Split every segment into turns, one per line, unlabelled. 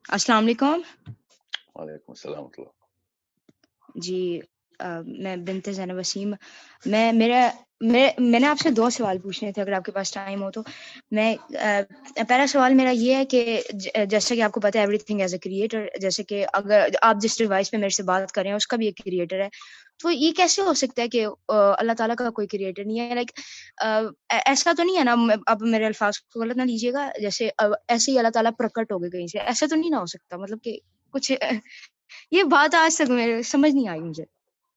السلام علیکم.
وعلیکم السلام ورحمۃ اللہ.
جی میں بنت زینب وسیم. میں نے آپ سے 2 سوال پوچھنے تھے اگر آپ کے پاس ٹائم ہو تو. میں پہلا سوال میرا یہ ہے کہ جیسے کہ آپ کو پتہ ہے everything is a creator, جیسے کہ اگر آپ جس ڈیوائس پہ میرے سے بات کر رہے ہیں اس کا بھی ایک کریٹر ہے، تو یہ کیسے ہو سکتا ہے کہ اللہ تعالیٰ کا کوئی کریٹر نہیں ہے؟ لائک ایسا تو نہیں ہے نا، اب میرے الفاظ کو غلط نہ لیجیے گا، جیسے ایسے ہی اللہ تعالیٰ پرکٹ ہو گئے کہیں سے، ایسا تو نہیں نہ ہو سکتا؟ مطلب کہ کچھ یہ بات آج تک میرے سمجھ نہیں آئی مجھے.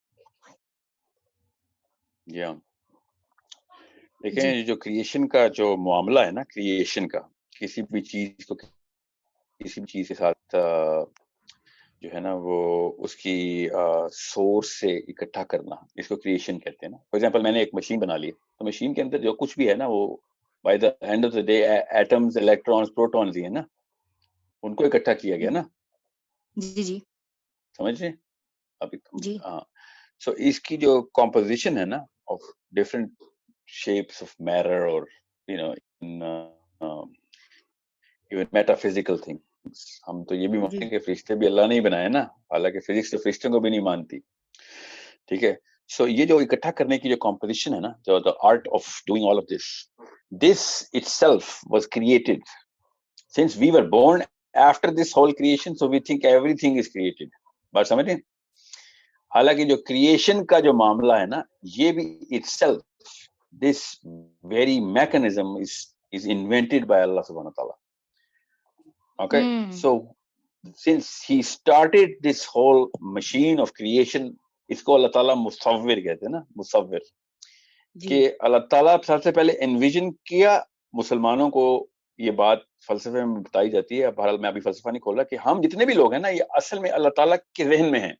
جی ہاں،
جی
دیکھیں جو کریشن کا جو معاملہ ہے نا، کریشن کا کسی بھی چیز کو کسی بھی چیز کے ساتھ جو ہے نا وہ اس کی سورس سے اکٹھا کرنا، اس کو کریشن کہتے ہیں نا. فار ایگزامپل میں نے ایک مشین بنا لی، تو مشین کے اندر جو کچھ بھی ہے نا وہ by the end of the day atoms, electrons, protons ہی ہیں نا، ان کو اکٹھا کیا گیا نا.
جی جی
سمجھ رہے ابھی؟
جی
ہاں. سو اس کی جو کمپوزیشن ہے نا of different shapes of matter اور you know even metaphysical things, ہم تو یہ بھی مانتے
جی
ہیں کہ فرشتے بھی اللہ نے ہی بنائے نا، حالانکہ فزکس تو فرشتوں کو بھی نہیں مانتی. ٹھیک ہے. سو یہ جو اکٹھا کرنے کی جو کمپوزیشن ہے نا، جو the art of doing all of this itself was created since we were born after this whole creation, so we think everything is created. بات سمجھیں؟ حالانکہ جو کریشن کا جو معاملہ ہے نا، یہ بھی itself this very mechanism is invented by Allah subhanahu wa ta'ala. Okay, so since he started this whole machine of creation، اس کو اللہ تعالیٰ مصور کہتے ہیں نا، مصور، کہ اللہ تعالیٰ سب سے پہلے انویژن کیا. مسلمانوں کو یہ بات فلسفے میں بتائی جاتی ہے، بہرحال میں ابھی فلسفہ نہیں کھول رہا، کہ ہم جتنے بھی لوگ ہیں نا یہ اصل میں اللہ تعالیٰ کے ذہن میں ہیں.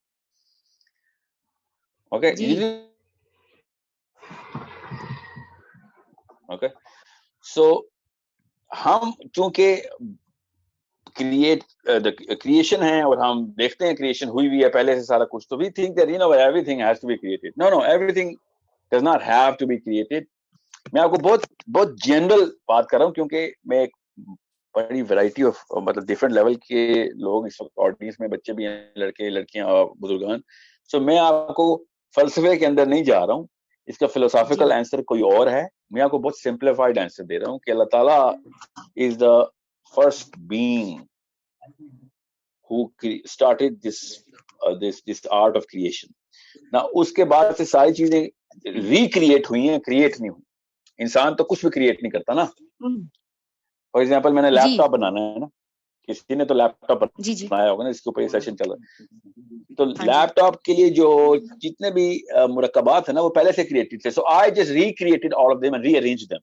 Okay okay. سو ہم چونکہ کریشن ہے اور ہم دیکھتے ہیں کریشن ہوئی ہوئی ہے پہلے سے سارا کچھ، تو we think that everything has to be created. No, everything does not have to be created. میں آپ کو بہت جنرل بات کر رہا ہوں، کیونکہ میں ایک بڑی ویرائٹی آف مطلب ڈفرنٹ لیول کے لوگ اس وقت آڈینس میں، بچے بھی ہیں، لڑکے لڑکیاں اور بزرگان. سو میں آپ کو فلسفے کے اندر نہیں جا رہا ہوں، اس کا فلسافیکل آنسر کوئی اور ہے. میں آپ کو بہت سمپلیفائڈ آنسر دے رہا ہوں کہ اللہ تعالیٰ is the first being who started this art of creation. Now اس کے بعد سے ساری چیزیں ریکریٹ ہوئی ہیں، کریٹ نہیں ہوئی. انسان تو کچھ بھی کریٹ نہیں کرتا نا. فار ایگزامپل میں نے لیپ ٹاپ بنانا ہے نا، کسی نے تو لیپ ٹاپ بنایا ہوگا نا، اس کے اوپر یہ سیشن چل رہا ہے. تو لیپ ٹاپ کے لیے جو جتنے بھی مرکبات ہیں نا وہ پہلے سے کریٹڈ تھے. So I just recreated all of them and rearrange them.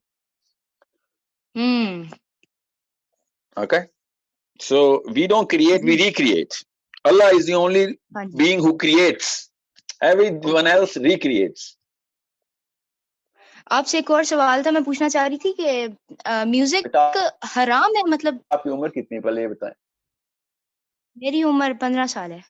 Okay. So we don't create, we recreate. Allah is the only being who creates. Everyone else recreates.
آپ سے ایک اور سوال تھا، میں پوچھنا چاہ رہی تھی کہ میوزک حرام ہے؟ مطلب
آپ کی عمر کتنی پہلے یہ بتائیں.
میری عمر 15 سال ہے.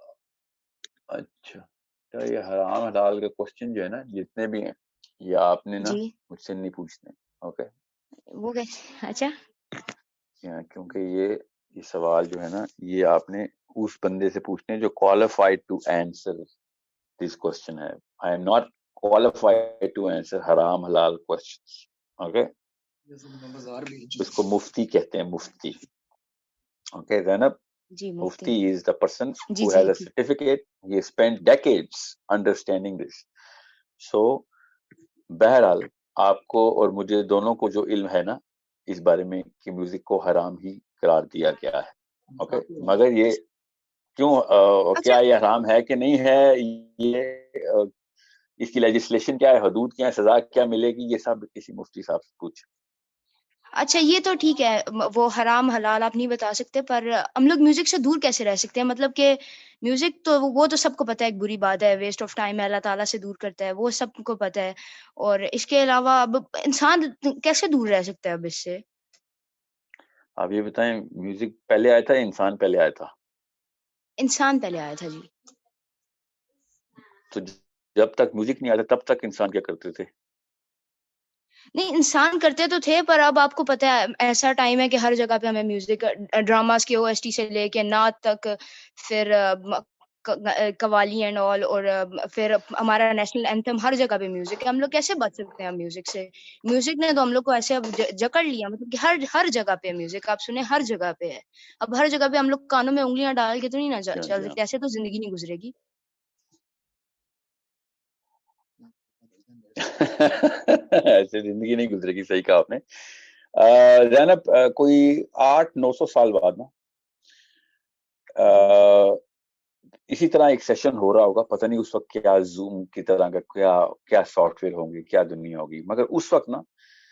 اچھا، تو یہ حرام حلال کا کوسچن جو ہے نا جتنے بھی ہیں یہ آپ نے نا مجھ سے نہیں پوچھنے. اوکے،
وہ کیسے؟ اچھا،
کیونکہ یہ سوال جو ہے نا یہ آپ نے اس بندے سے پوچھنے جو qualified to answer this question ہے. I am not qualified to answer حرام حلال questions. اوکے، اس کو مفتی کہتے ہیں، مفتی. Okay Zainab, mufti is the person who has a certificate. He spent decades understanding this. So بہرحال آپ کو اور مجھے دونوں کو جو علم ہے نا اس بارے میں کہ میوزک کو حرام ہی قرار دیا گیا ہے. اوکے، مگر یہ کیوں کیا یہ حرام ہے کہ نہیں ہے، یہ اس کی لیجسلیشن کیا ہے، حدود کیا ہے، سزا کیا ملے گی، یہ سب کسی مفتی صاحب سے پوچھ.
اچھا یہ تو ٹھیک ہے، وہ حرام حلال آپ نہیں بتا سکتے، پر ہم لوگ میوزک سے دور کیسے رہ سکتے ہیں؟ مطلب کہ میوزک تو وہ تو سب کو پتہ ہے ایک بری بات ہے، ویسٹ آف ٹائم ہے، اللہ تعالیٰ سے دور کرتا ہے، وہ سب کو پتہ ہے. اور اس کے علاوہ اب انسان کیسے دور رہ سکتا ہے اب اس سے؟
آپ یہ بتائیں، میوزک پہلے آیا تھا یا انسان پہلے آیا تھا؟
انسان پہلے آیا تھا جی.
تو جب تک میوزک نہیں آتا تب تک انسان کیا کرتے تھے؟
نہیں انسان کرتے تو تھے، پر اب آپ کو پتہ ہے ایسا ٹائم ہے کہ ہر جگہ پہ ہمیں میوزک، ڈراماز کی OST سے لے کے نعت تک، پھر قوالی اینڈ آل، اور پھر ہمارا نیشنل اینتھم، ہر جگہ پہ میوزک ہے. ہم لوگ کیسے بچ سکتے ہیں میوزک سے؟ میوزک نے تو ہم لوگ کو ایسے اب جکڑ لیا، مطلب کہ ہر جگہ پہ میوزک آپ سنیں، ہر جگہ پہ ہے. اب ہر جگہ پہ ہم لوگ کانوں میں انگلیاں ڈال کے تو نہیں نا چل سکتے، ایسے تو زندگی نہیں گزرے گی.
ایسے زندگی نہیں گزرے گی، صحیح کہا آپ نے. زینب کوئی 800-900 سال بعد نا اسی طرح ایک سیشن ہو رہا ہوگا، پتہ نہیں اس وقت کیا زوم کی طرح کا کیا سافٹ ویئر ہوں گے، کیا دنیا ہوگی، مگر اس وقت نا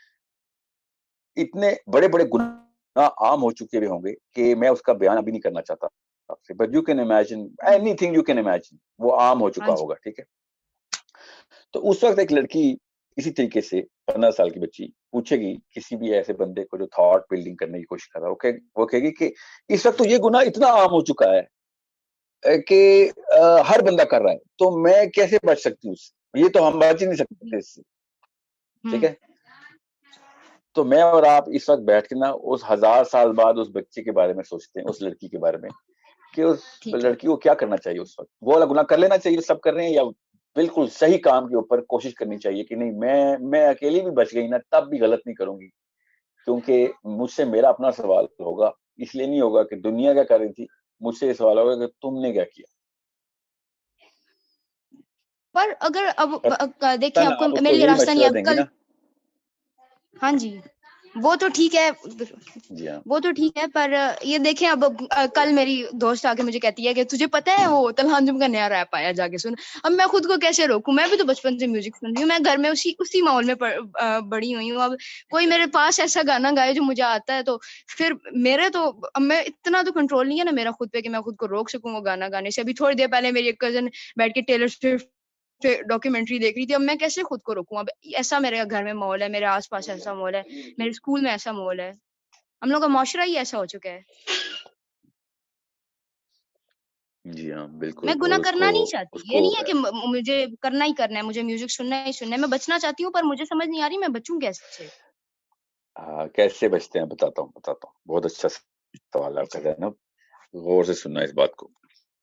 اتنے بڑے بڑے گناہ عام ہو چکے ہوئے ہوں گے کہ میں اس کا بیان ابھی نہیں کرنا چاہتا آپ سے، but you can imagine anything you can imagine, وہ عام ہو چکا ہوگا. ٹھیک ہے، تو اس وقت ایک لڑکی اسی طریقے سے 15 سال کی بچی پوچھے گی کسی بھی ایسے بندے کو جو تھاٹ بلڈنگ کرنے کی کوشش کر رہا ہے، وہ کہے گی کہ اس وقت تو یہ گناہ اتنا عام ہو چکا ہے کہ ہر بندہ کر رہا ہے، تو میں کیسے بچ سکتی ہوں اس سے؟ یہ تو ہم بچ ہی نہیں سکتے اس سے. ٹھیک ہے، تو میں اور آپ اس وقت بیٹھ کے نا اس 1000 سال بعد اس بچے کے بارے میں سوچتے ہیں، اس لڑکی کے بارے میں کہ اس لڑکی کو کیا کرنا چاہیے اس وقت. وہ والا گناہ کر لینا چاہیے سب کر رہے ہیں، یا بالکل صحیح کام کے اوپر کوشش کرنی چاہیے کہ نہیں میں اکیلی بھی بچ گئی نا تب بھی غلط نہیں کروں گی، کیونکہ مجھ سے میرا اپنا سوال ہوگا. اس لیے نہیں ہوگا کہ دنیا کیا کر رہی تھی، مجھ سے یہ سوال ہوگا کہ تم نے کیا کیا.
پر اگر اب دیکھیں آپ کو
اس
میرے لیے
یہی
راستہ نہیں
مشورہ
اب
دیں گی
کل.
نا.
ہاں جی وہ تو ٹھیک ہے،
جی ہاں،
وہ تو ٹھیک ہے، پر یہ دیکھیں اب کل میری دوست آ کے مجھے کہتی ہے کہ تجھے پتہ ہے وہ تلہانجم کا نیا ریپ آیا، جا کے سن. اب میں خود کو کیسے روکوں؟ میں بھی تو بچپن سے میوزک سن رہی ہوں، میں گھر میں اسی ماحول میں بڑی ہوئی ہوں. اب کوئی میرے پاس ایسا گانا گائے جو مجھے آتا ہے تو پھر میرے تو اب میں اتنا تو کنٹرول نہیں ہے نا میرا خود پہ کہ میں خود کو روک سکوں وہ گانا گانے سے. ابھی تھوڑی دیر پہلے میری ایک کزن بیٹھ کے ٹیلر سوئفٹ ڈاکیومنٹری دیکھ رہی تھی. اب میں کیسے خود کو روکوں؟ اب ایسا میرے گھر میں ماحول ہے، میرے آس پاس ایسا ماحول ہے، میرے اسکول میں ایسا ماحول ہے، ہم لوگ کا معاشرہ ہی ایسا ہو چکا ہے.
جی ہاں بالکل.
میں گناہ
اور
کرنا نہیں چاہتی،
اس
یہ
کو
نہیں ہے کہ مجھے کرنا ہی کرنا ہے، مجھے میوزک سننا ہی سننا ہے. میں بچنا چاہتی ہوں پر مجھے سمجھ نہیں آ رہی میں بچوں کیسے.
کیسے بچتے ہیں بتاتا ہوں. بہت اچھا سوال آپ کا ذہن، غور سے سننا اس بات کو.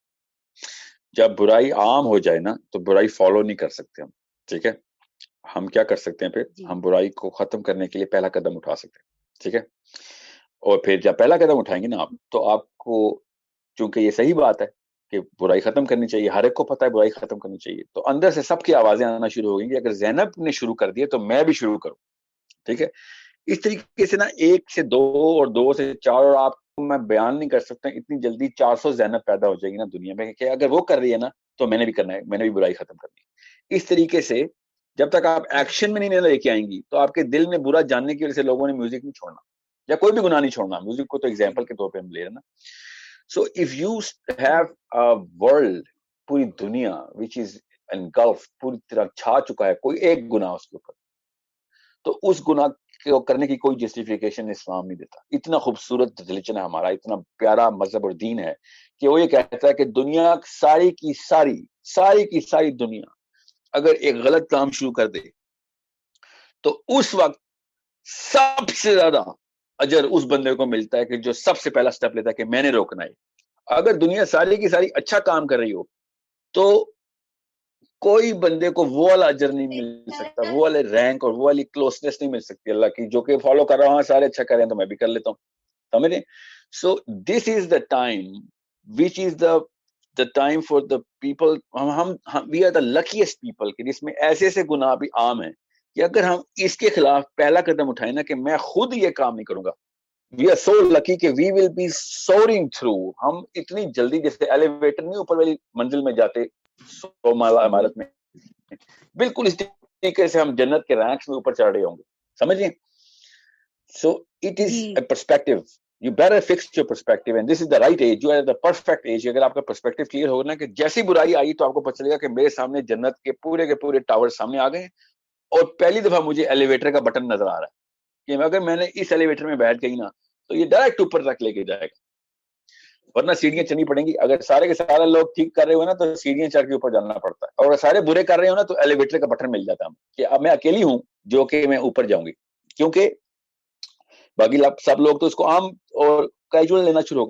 جب برائی عام ہو جائے نا تو برائی فالو نہیں کر سکتے ہم. ٹھیک ہے، ہم کیا کر سکتے ہیں پھر؟ ہم برائی کو ختم کرنے کے لیے پہلا قدم اٹھا سکتے ہیں. ٹھیک ہے، اور پھر جب پہلا قدم اٹھائیں گے نا آپ، تو آپ کو چونکہ یہ صحیح بات ہے کہ برائی ختم کرنی چاہیے، ہر ایک کو پتہ ہے برائی ختم کرنی چاہیے، تو اندر سے سب کی آوازیں آنا شروع ہو گئی کہ اگر زینب نے شروع کر دیا تو میں بھی شروع کروں. ٹھیک ہے، اس طریقے سے نا 1 سے 2 اور 2 سے 4، اور آپ کو میں بیان نہیں کر سکتا اتنی جلدی 400 زینب پیدا ہو جائے گی نا دنیا میں کہ اگر وہ کر رہی ہے نا تو میں نے بھی کرنا ہے، میں نے بھی برائی ختم کرنی ہے. اس طریقے سے جب تک آپ ایکشن میں نہیں لے کے آئیں گی تو آپ کے دل میں برا جاننے کی وجہ سے لوگوں نے میوزک نہیں چھوڑنا، یا کوئی بھی گناہ نہیں چھوڑنا. میوزک کو تو ایگزامپل کے طور پہ ہم لے رہے ہیں نا. So if you have a world, پوری دنیا وچ از انگلف، پوری طرح چھا چکا ہے کوئی ایک گناہ اس کے اوپر، تو اس گناہ کو کرنے کی کوئی جسٹیفیکیشن اسلام نہیں دیتا. اتنا خوبصورت ریلیجن ہے ہمارا، اتنا پیارا مذہب اور دین ہے کہ وہ یہ کہتا ہے کہ دنیا ساری کی ساری دنیا اگر ایک غلط کام شروع کر دے تو اس وقت سب سے زیادہ اجر اس بندے کو ملتا ہے کہ جو سب سے پہلا سٹیپ لیتا ہے کہ میں نے روکنا ہے. اگر دنیا ساری کی ساری اچھا کام کر رہی ہو تو کوئی بندے کو وہ والا اجر نہیں مل سکتا، وہ والے رینک اور وہ والی کلوزنس نہیں مل سکتی اللہ کی، جو کہ فالو کر رہا ہوں سارے اچھا کر رہے ہیں تو میں بھی کر لیتا ہوں. سمجھیں؟ So this is the time which is the time for the people. We are the luckiest people کہ جس میں ایسے ایسے گناہ بھی عام ہیں کہ اگر ہم اس کے خلاف پہلا قدم اٹھائیں نا کہ میں خود یہ کام نہیں کروں گا، وی آر سو لکی کہ وی ول بی سورنگ تھرو. ہم اتنی جلدی جیسے ایلیویٹر نہیں اوپر والی منزل میں جاتے 100 مالا عمارت میں، بالکل اس طریقے سے ہم جنت کے رینکس میں اوپر چڑھ رہے ہوں گے. سمجھیں؟ So it is a perspective. You better fix your perspective and this is the right age. You are the perfect age. اگر آپ کا perspective clear ہوگا نا کہ جیسی برائی آئی تو آپ کو پتہ چلے گا کہ میرے سامنے جنت کے پورے ٹاور سامنے آ گئے ہیں، اور پہلی دفعہ مجھے ایلیویٹر کا بٹن نظر آ رہا ہے کہ اگر میں نے اس ایلیویٹر میں بیٹھ گئی نا تو یہ ڈائریکٹ اوپر تک لے کے جائے گا. ورنہ سیڑھیاں چلنی پڑیں گی. اگر سارے کے سارے لوگ ٹھیک کر رہے ہو نا تو سیڑھیاں چڑھ کے اوپر جانا پڑتا ہے, اور اگر سارے برے کر رہے ہو نا تو ایلیویٹر کا بٹن مل جاتا ہے کہ اب میں اکیلی ہوں جو کہ میں اوپر جاؤں گی, کیونکہ باقی سب لوگ تو اس کو عام اور کیجول لینا شروع ہو